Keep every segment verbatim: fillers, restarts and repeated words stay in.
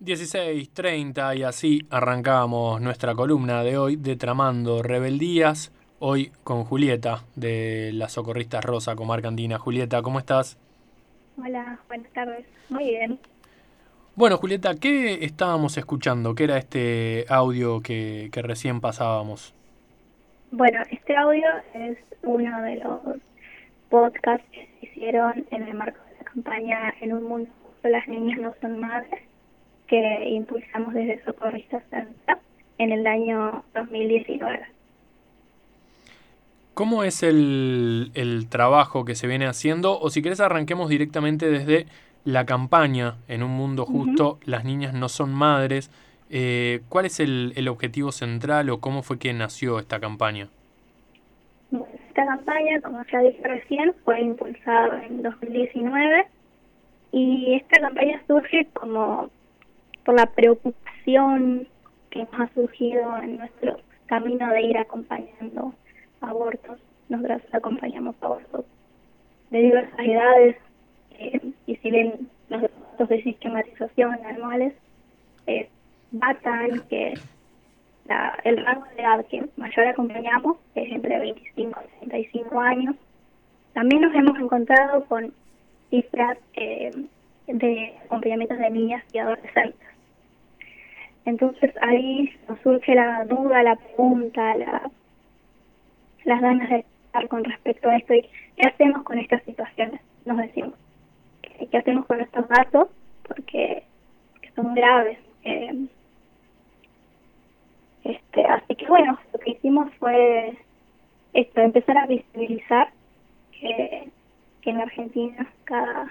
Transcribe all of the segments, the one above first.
dieciséis treinta y así arrancamos nuestra columna de hoy de Tramando Rebeldías, hoy con Julieta de las Socorristas Rosa, Comarca Andina. Julieta, ¿cómo estás? Hola, buenas tardes. Muy bien. Bueno, Julieta, ¿qué estábamos escuchando? ¿Qué era este audio que, que recién pasábamos? Bueno, este audio es uno de los podcasts que se hicieron en el marco de la campaña En un mundo justo las niñas no son madres, que impulsamos desde Socorristas Centro en el año dos mil diecinueve. ¿Cómo es el, el trabajo que se viene haciendo? O si querés arranquemos directamente desde la campaña En un mundo Ujú. justo, las niñas no son madres. Eh, ¿Cuál es el, el objetivo central o cómo fue que nació esta campaña? Bueno, esta campaña, como ya dije recién, fue impulsada en dos mil diecinueve y esta campaña surge como por la preocupación que nos ha surgido en nuestro camino de ir acompañando abortos. Nosotros acompañamos abortos de diversas edades, eh, y si bien los datos de sistematización anuales eh, datan que la, el rango de edad que mayor acompañamos es entre veinticinco y treinta y cinco años, también nos hemos encontrado con cifras eh, de acompañamientos de niñas y adolescentes. Entonces ahí nos surge la duda, la pregunta, la, las ganas de estar con respecto a esto y qué hacemos con estas situaciones, nos decimos. ¿Qué, qué hacemos con estos datos? Porque que son graves. Eh, este, así que bueno, lo que hicimos fue esto, empezar a visibilizar que, que en Argentina cada,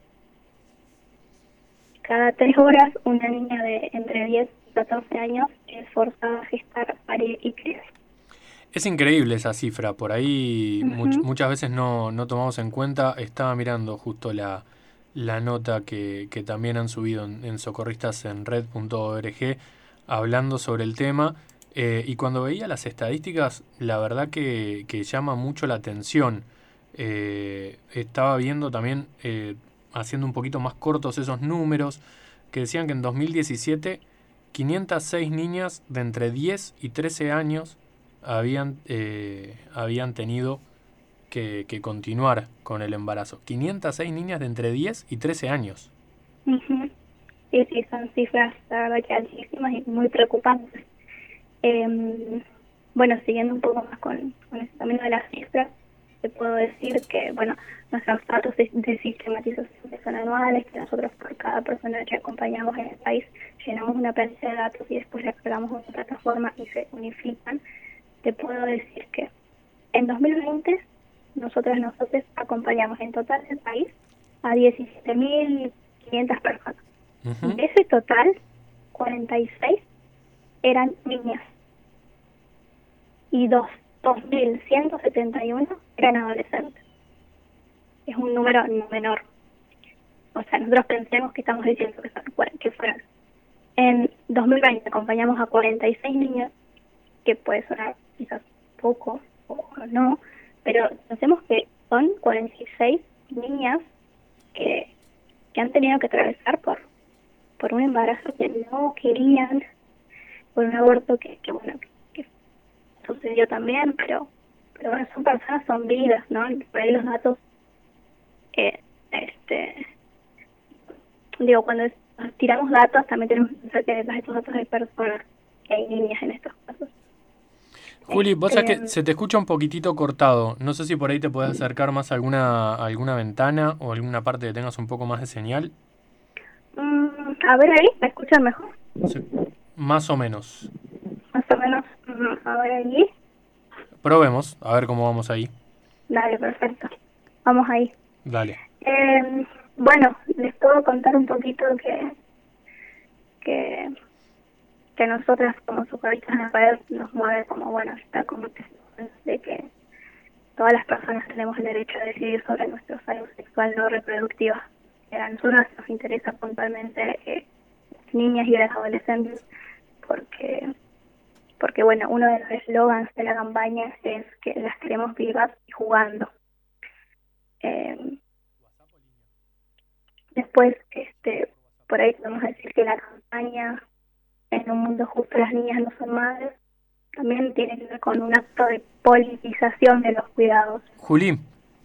cada tres horas una niña de entre diez y catorce años es forzada a gestar, parir y criar. Es increíble esa cifra, por ahí much- Uh-huh. muchas veces no, no tomamos en cuenta. Estaba mirando justo la, la nota que, que también han subido en, en socorristas en red punto org hablando sobre el tema. Eh, y cuando veía las estadísticas, la verdad que, que llama mucho la atención. Eh, estaba viendo también, eh, haciendo un poquito más cortos esos números, que decían que en dos mil diecisiete quinientas seis niñas de entre diez y trece años habían, eh, habían tenido que, que continuar con el embarazo. quinientas seis niñas de entre diez y trece años. Uh-huh. Sí, sí, son cifras, la verdad que altísimas y muy preocupantes. Eh, bueno, siguiendo un poco más con, con el camino de las cifras, te puedo decir que, bueno, nuestros datos de, de sistematización que son anuales, que nosotros por cada persona que acompañamos en el país llenamos una planilla de datos y después la cargamos en una plataforma y se unifican, te puedo decir que en dos mil veinte nosotros nosotros acompañamos en total del país a diecisiete mil quinientas personas. Ujú. De ese total, cuarenta y seis eran niñas y dos, dos mil ciento setenta y uno eran adolescentes. Es un número no menor. O sea, nosotros pensemos que estamos diciendo que, son, que fueron. En dos mil veinte acompañamos a cuarenta y seis niñas, que puede sonar quizás poco o no, pero pensemos que son cuarenta y seis niñas que, que han tenido que atravesar por, por un embarazo que no querían, por un aborto que, que bueno, que, que sucedió también, pero pero bueno, son personas, son vidas, ¿no? Por ahí los datos, eh, este, digo, cuando es, tiramos datos también tenemos que pensar que detrás de estos datos hay personas, que hay niñas en estos casos. Juli, vos sabés que Este, se te escucha un poquitito cortado. No sé si por ahí te podés acercar más a alguna, a alguna ventana o alguna parte que tengas un poco más de señal. mm, a ver ahí, ¿me escuchan mejor? Se- Más o menos. Más o menos, mm, a ver ahí, Probemos, a ver cómo vamos ahí. dale, perfecto, vamos ahí. Dale. Eh, bueno, les puedo contar un poquito que, que que nosotras como socorristas en la red nos mueve como, bueno, está como de que todas las personas tenemos el derecho a decidir sobre nuestra salud sexual no reproductiva. Que a nosotros nos interesa puntualmente eh, las niñas y las adolescentes porque, porque bueno, uno de los eslogans de la campaña es que las queremos vivas y jugando. Eh, después, este, por ahí podemos decir que la campaña En un mundo justo las niñas no son madres también tiene que ver con un acto de politización de los cuidados. Juli,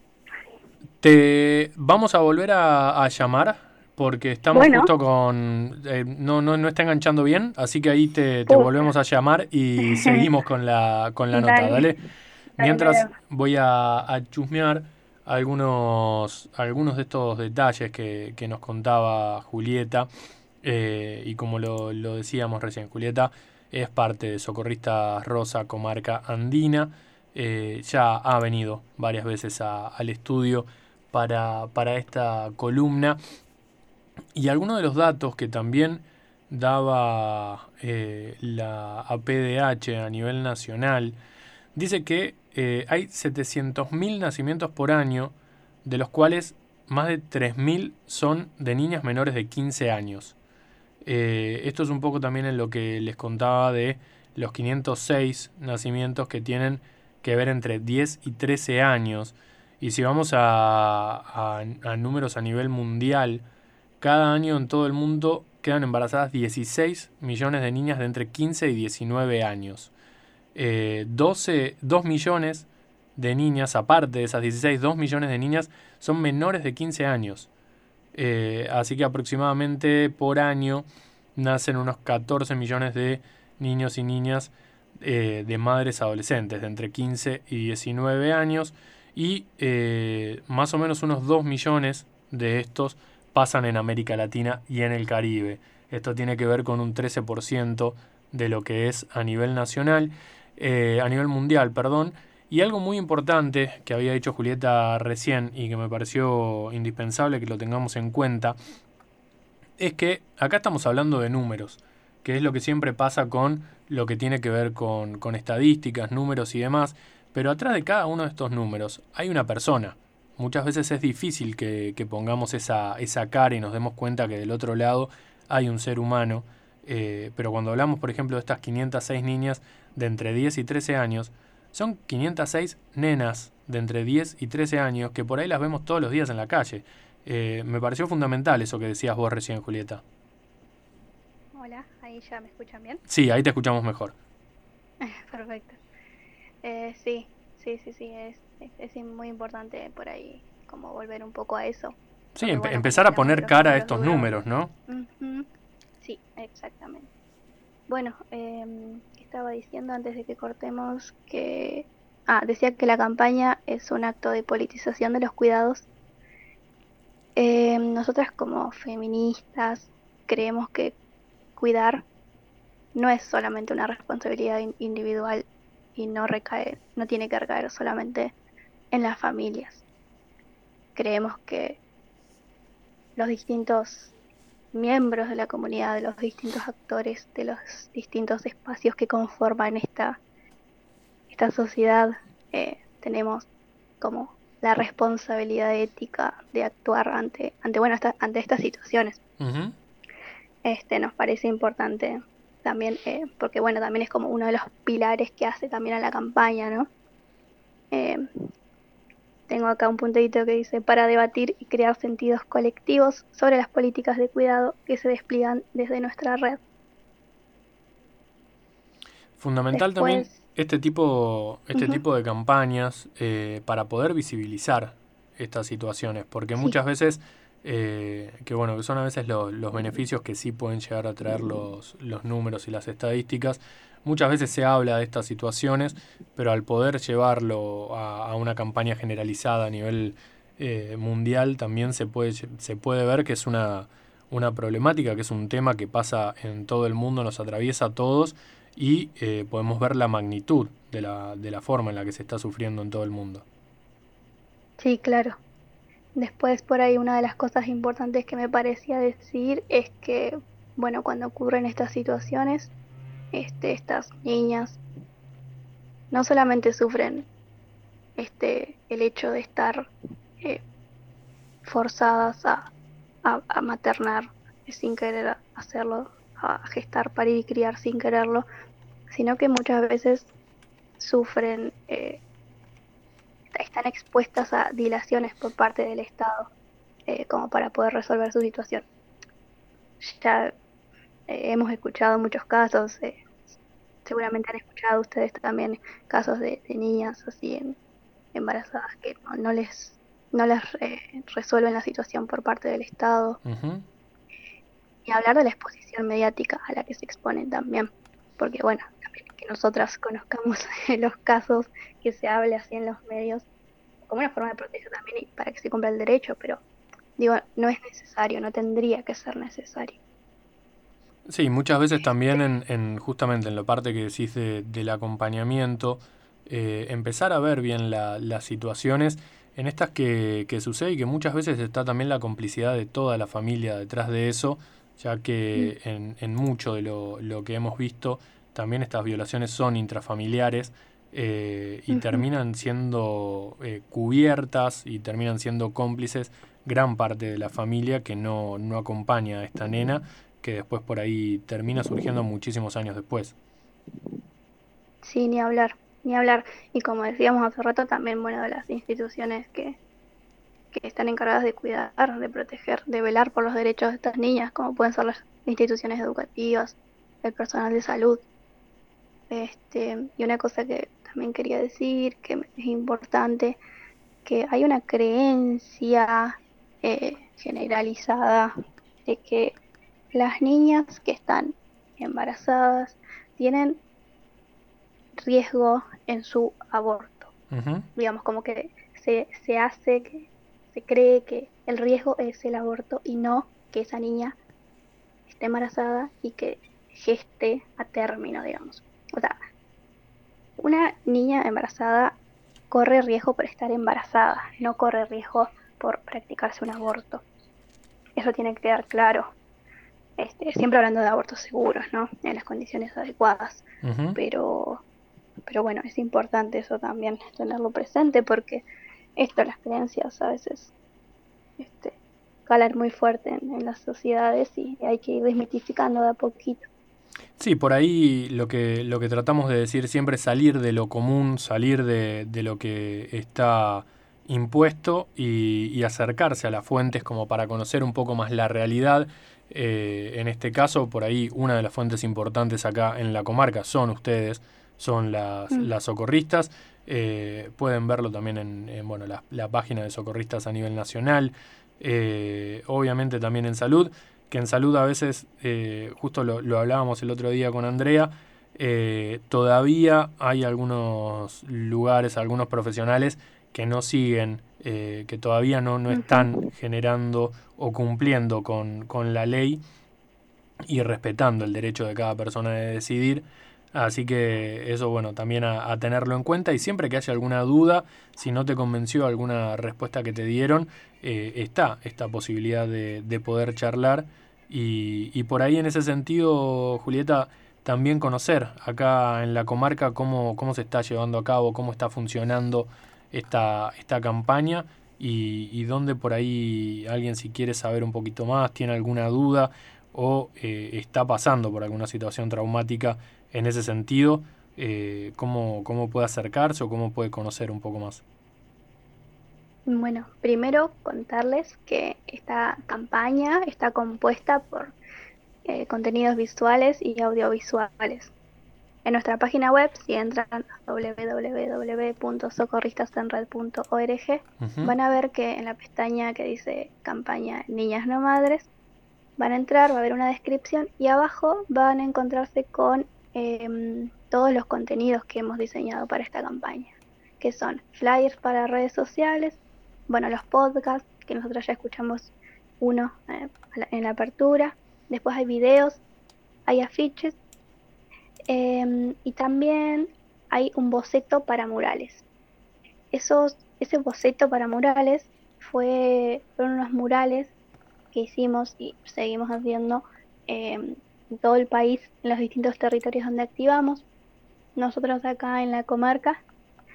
te vamos a volver a, a llamar porque estamos Bueno. justo con... Eh, no, no, no está enganchando bien, así que ahí te, te Pucha. volvemos a llamar y seguimos con la, con la nota, Dale. ¿dale? Mientras Dale. voy a, a chusmear algunos, algunos de estos detalles que, que nos contaba Julieta. Eh, y como lo, lo decíamos recién, Julieta es parte de Socorristas Rosa Comarca Andina. Eh, ya ha venido varias veces a, al estudio para, para esta columna. Y algunos de los datos que también daba eh, la A P D H a nivel nacional, dice que eh, hay setecientos mil nacimientos por año, de los cuales más de tres mil son de niñas menores de quince años. Eh, esto es un poco también en lo que les contaba de los quinientos seis nacimientos que tienen que ver entre diez y trece años. Y si vamos a, a, a números a nivel mundial, cada año en todo el mundo quedan embarazadas dieciséis millones de niñas de entre quince y diecinueve años. Eh, doce, dos millones de niñas, aparte de esas dieciséis, dos millones de niñas son menores de quince años. Eh, así que aproximadamente por año nacen unos catorce millones de niños y niñas eh, de madres adolescentes de entre quince y diecinueve años y eh, más o menos unos dos millones de estos pasan en América Latina y en el Caribe. Esto tiene que ver con un trece por ciento de lo que es a nivel nacional, eh, a nivel mundial, perdón. Y algo muy importante que había dicho Julieta recién y que me pareció indispensable que lo tengamos en cuenta, es que acá estamos hablando de números, que es lo que siempre pasa con lo que tiene que ver con, con estadísticas, números y demás, pero atrás de cada uno de estos números hay una persona. Muchas veces es difícil que, que pongamos esa, esa cara y nos demos cuenta que del otro lado hay un ser humano, eh, pero cuando hablamos, por ejemplo, de estas quinientas seis niñas de entre diez y trece años, son quinientas seis nenas de entre diez y trece años que por ahí las vemos todos los días en la calle. Eh, me pareció fundamental eso que decías vos recién, Julieta. Hola, ahí ya me escuchan bien. Sí, ahí te escuchamos mejor. Perfecto. Eh, sí, sí, sí, sí, es, es, es muy importante por ahí como volver un poco a eso. Sí, Porque, empe- bueno, empezar a como hablamos de poner los cara a números estos duros. números, ¿no? Ujú. Sí, exactamente. Bueno, eh, estaba diciendo antes de que cortemos que... Ah, decía que la campaña es un acto de politización de los cuidados. Eh, nosotras como feministas creemos que cuidar no es solamente una responsabilidad in- individual y no recae, no tiene que recaer solamente en las familias. Creemos que los distintos miembros de la comunidad, de los distintos actores, de los distintos espacios que conforman esta, esta sociedad, eh, tenemos como la responsabilidad ética de actuar ante, ante, bueno, esta- ante estas situaciones. Ujú. Este, nos parece importante también, eh, porque bueno, también es como uno de los pilares que hace también a la campaña, ¿no? Eh, tengo acá un puntito que dice, para debatir y crear sentidos colectivos sobre las políticas de cuidado que se despliegan desde nuestra red. Fundamental también Después, este tipo, este ujú, tipo de campañas eh, para poder visibilizar estas situaciones, porque sí, muchas veces, eh, que bueno, que son a veces lo- los beneficios que sí pueden llegar a traer los, los números y las estadísticas, muchas veces se habla de estas situaciones, pero al poder llevarlo a, a una campaña generalizada a nivel eh, mundial, también se puede, se puede ver que es una, una problemática, que es un tema que pasa en todo el mundo, nos atraviesa a todos y eh, podemos ver la magnitud de la, de la forma en la que se está sufriendo en todo el mundo. sí, claro. Después por ahí una de las cosas importantes que me parecía decir es que, bueno, cuando ocurren estas situaciones, este, estas niñas no solamente sufren este, el hecho de estar eh, forzadas a, a, a maternar sin querer hacerlo, a gestar, parir y criar sin quererlo, sino que muchas veces sufren, eh, están expuestas a dilaciones por parte del Estado, eh, como para poder resolver su situación. ya eh, hemos escuchado muchos casos, eh, seguramente han escuchado ustedes también casos de, de niñas así en, embarazadas que no, no les no les eh, resuelven la situación por parte del Estado. Ujú. Y hablar de la exposición mediática a la que se exponen también, porque bueno, también que nosotras conozcamos los casos, que se hable así en los medios, como una forma de protesta también y para que se cumpla el derecho, pero digo, no es necesario, no tendría que ser necesario. Sí, muchas veces también Este, en, en justamente en la parte que decís de- del acompañamiento, eh, empezar a ver bien la- las situaciones en estas que, que sucede y que muchas veces está también la complicidad de toda la familia detrás de eso, ya mm, que en, en mucho de lo, lo que hemos visto, también estas violaciones son intrafamiliares, eh, y ujú. terminan siendo eh, cubiertas y terminan siendo cómplices gran parte de la familia que no, no acompaña a esta nena, que después por ahí termina surgiendo muchísimos años después. Sí, ni hablar, ni hablar. Y como decíamos hace rato, también, bueno, de las instituciones que, que están encargadas de cuidar, de proteger, de velar por los derechos de estas niñas, como pueden ser las instituciones educativas, el personal de salud. Este, y una cosa que también quería decir, que es importante, que hay una creencia eh, generalizada de que las niñas que están embarazadas tienen riesgo en su aborto. Ujú. Digamos, como que se, se hace, que se cree que el riesgo es el aborto y no que esa niña esté embarazada y que geste a término, digamos. O sea, una niña embarazada corre riesgo por estar embarazada, no corre riesgo por practicarse un aborto. Eso tiene que quedar claro. Este, siempre hablando de abortos seguros, ¿no? En las condiciones adecuadas. Ujú. Pero, pero bueno, es importante eso también, tenerlo presente, porque esto, las creencias a veces este, calan muy fuerte en, en las sociedades y hay que ir desmitificando de a poquito. Sí, por ahí lo que, lo que tratamos de decir siempre es salir de lo común, salir de, de lo que está impuesto y, y acercarse a las fuentes como para conocer un poco más la realidad. Eh, en este caso, por ahí una de las fuentes importantes acá en la comarca son ustedes, son las, Mm, las socorristas. Eh, pueden verlo también en, en, bueno, la, la página de socorristas a nivel nacional, eh, obviamente también en salud, que en salud a veces, eh, justo lo, lo hablábamos el otro día con Andrea, eh, todavía hay algunos lugares, algunos profesionales que no siguen, eh, que todavía no, no ujú. están generando o cumpliendo con, con la ley y respetando el derecho de cada persona de decidir. Así que eso, bueno, también a, a tenerlo en cuenta y siempre que haya alguna duda, si no te convenció alguna respuesta que te dieron, eh, está esta posibilidad de, de poder charlar y, y por ahí en ese sentido, Julieta, también conocer acá en la comarca cómo, cómo se está llevando a cabo, cómo está funcionando esta, esta campaña y, y dónde por ahí alguien si quiere saber un poquito más, tiene alguna duda o eh, está pasando por alguna situación traumática en ese sentido, eh, cómo, cómo puede acercarse o cómo puede conocer un poco más. Bueno, primero contarles que esta campaña está compuesta por eh, contenidos visuales y audiovisuales. En nuestra página web, si entran a w w w punto socorristasenred punto org, Ujú. van a ver que en la pestaña que dice campaña Niñas No Madres, van a entrar, va a haber una descripción y abajo van a encontrarse con em, todos los contenidos que hemos diseñado para esta campaña, que son flyers para redes sociales, bueno, los podcasts, que nosotros ya escuchamos uno eh, en la apertura, después hay videos, hay afiches, em, y también hay un boceto para murales. Esos, ese boceto para murales fue, fueron unos murales que hicimos y seguimos haciendo em, en todo el país, en los distintos territorios donde activamos. Nosotros acá en la comarca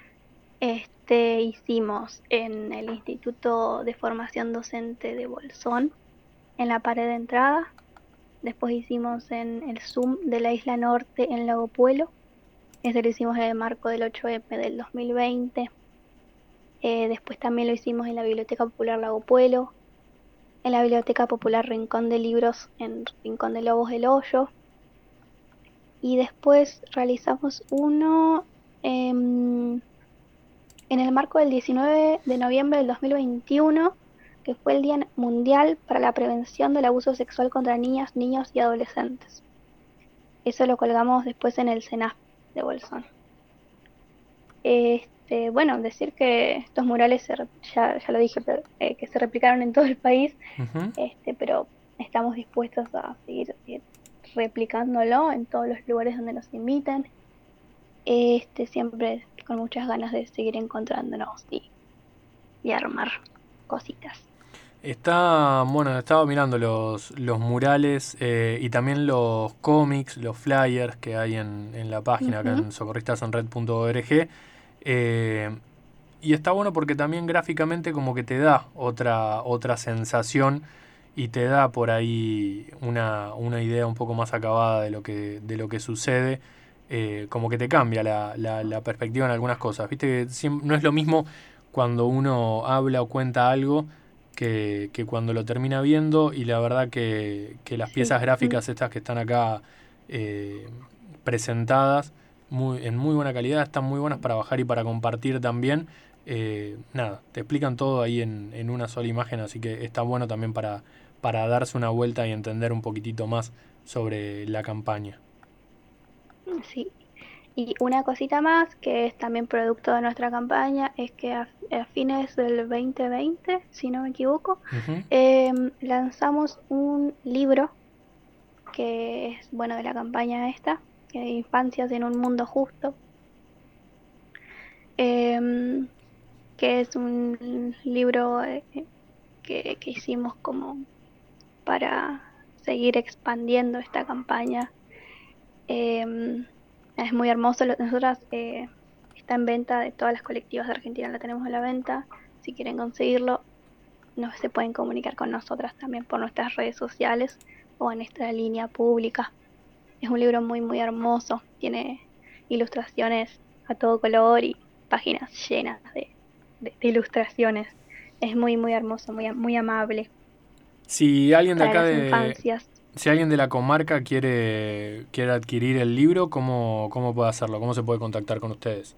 este, hicimos en el Instituto de Formación Docente de Bolsón, en la pared de entrada. Después hicimos en el Zoom de la Isla Norte en Lago Puelo. Ese lo hicimos en el marco del ocho eme del dos mil veinte. Eh, después también lo hicimos en la Biblioteca Popular Lago Puelo. en la Biblioteca Popular Rincón de Libros en Rincón de Lobos del Hoyo. Y después realizamos uno em, en el marco del diecinueve de noviembre del dos mil veintiuno, que fue el Día Mundial para la Prevención del Abuso Sexual contra Niñas, Niños y Adolescentes. Eso lo colgamos después en el CENAF de Bolsón. Este, bueno, decir que estos murales, se, ya, ya lo dije, pero, eh, que se replicaron en todo el país, Uh-huh. este, pero estamos dispuestos a seguir eh, replicándolo en todos los lugares donde nos inviten. Este, siempre con muchas ganas de seguir encontrándonos y, y armar cositas. Está, bueno, estaba mirando los, los murales eh, y también los cómics, los flyers que hay en, en la página acá Uh-huh. en socorristasenred punto org. Eh, y está bueno porque también gráficamente como que te da otra, otra sensación y te da por ahí una, una idea un poco más acabada de lo que, de lo que sucede. Eh, como que te cambia la, la, la perspectiva en algunas cosas. Viste que siem- no es lo mismo cuando uno habla o cuenta algo que, que cuando lo termina viendo, y la verdad que, que las Sí. piezas Mm. gráficas estas que están acá eh, presentadas muy, en muy buena calidad, están muy buenas para bajar y para compartir también. Eh, nada, te explican todo ahí en, en una sola imagen, así que está bueno también para, para darse una vuelta y entender un poquitito más sobre la campaña. Sí. Y una cosita más que es también producto de nuestra campaña es que a, a fines del veinte veinte, si no me equivoco, Uh-huh. eh, lanzamos un libro que es, bueno, de la campaña esta, que de Infancias en un Mundo Justo, eh, que es un libro eh, que, que hicimos como para seguir expandiendo esta campaña. Eh, es muy hermoso. Nosotras eh, está en venta de todas las colectivas de Argentina, la tenemos a la venta. Si quieren conseguirlo, no se pueden comunicar con nosotras también por nuestras redes sociales o en nuestra línea pública. Es un libro muy muy hermoso, tiene ilustraciones a todo color y páginas llenas de, de, de ilustraciones. Es muy muy hermoso, muy, muy amable Si alguien de para acá las de, infancias. si alguien de la comarca quiere, quiere adquirir el libro, ¿cómo, cómo puede hacerlo? ¿Cómo se puede contactar con ustedes?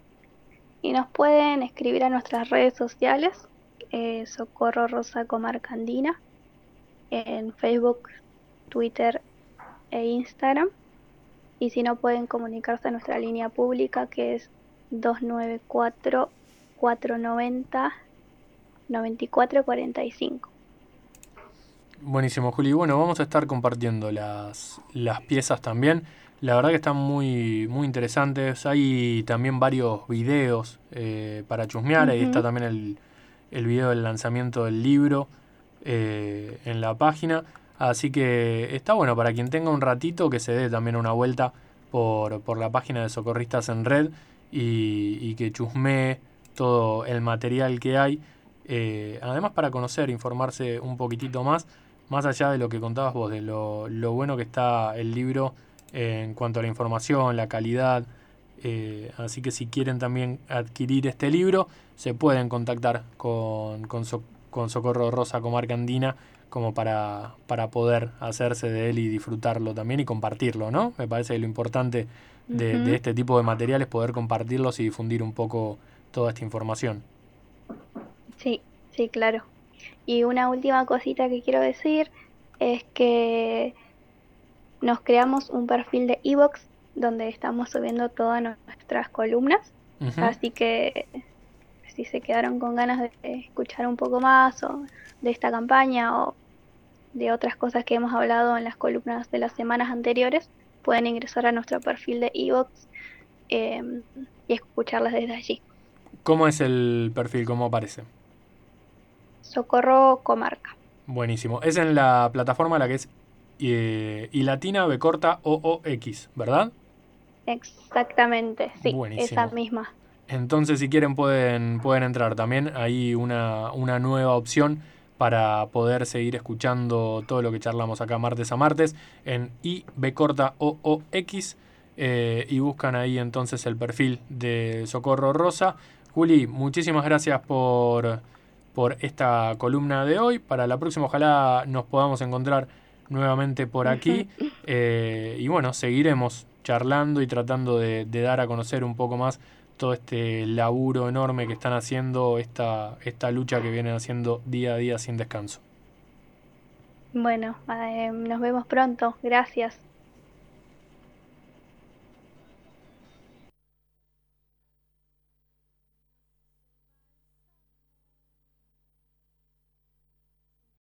Y nos pueden escribir a nuestras redes sociales, eh, Socorro Rosa Comarca Andina, en Facebook, Twitter e Instagram. Y si no, pueden comunicarse a nuestra línea pública, que es dos nueve cuatro, cuatro nueve cero, nueve cuatro cuatro cinco. Buenísimo, Juli. Bueno, vamos a estar compartiendo las, las piezas también. La verdad que están muy, muy interesantes. Hay también varios videos eh, para chusmear. Ahí está Uh-huh. también el, el video del lanzamiento del libro eh, en la página. Así que está bueno para quien tenga un ratito que se dé también una vuelta por, por la página de Socorristas en Red y, y que chusmee todo el material que hay. Eh, además para conocer, informarse un poquitito más, más allá de lo que contabas vos, de lo, lo bueno que está el libro eh, en cuanto a la información, la calidad. Eh, así que si quieren también adquirir este libro, se pueden contactar con, con, so, con Socorro Rosa Comarca Andina como para, para poder hacerse de él y disfrutarlo también y compartirlo, ¿no? Me parece que lo importante de, Uh-huh. de este tipo de materiales es poder compartirlos y difundir un poco toda esta información. Sí, sí, claro. Y una última cosita que quiero decir es que nos creamos un perfil de iVoox donde estamos subiendo todas nuestras columnas. Uh-huh. Así que si se quedaron con ganas de escuchar un poco más o de esta campaña o de otras cosas que hemos hablado en las columnas de las semanas anteriores, pueden ingresar a nuestro perfil de iVoox eh, y escucharlas desde allí. ¿Cómo es el perfil? ¿Cómo aparece? Socorro Comarca. Buenísimo. Es en la plataforma la que es eh, I latina B corta O O X, ¿verdad? Exactamente, sí, esa Buenísimo. misma. Entonces, si quieren, pueden, pueden entrar también. Hay una, una nueva opción para poder seguir escuchando todo lo que charlamos acá martes a martes en I B corta O O X eh, y buscan ahí entonces el perfil de Socorro Rosa. Juli, muchísimas gracias por, por esta columna de hoy. Para la próxima ojalá nos podamos encontrar nuevamente por aquí. Eh, y bueno, seguiremos charlando y tratando de, de dar a conocer un poco más todo este laburo enorme que están haciendo, esta, esta lucha que vienen haciendo día a día sin descanso. Bueno, eh, nos vemos pronto. Gracias.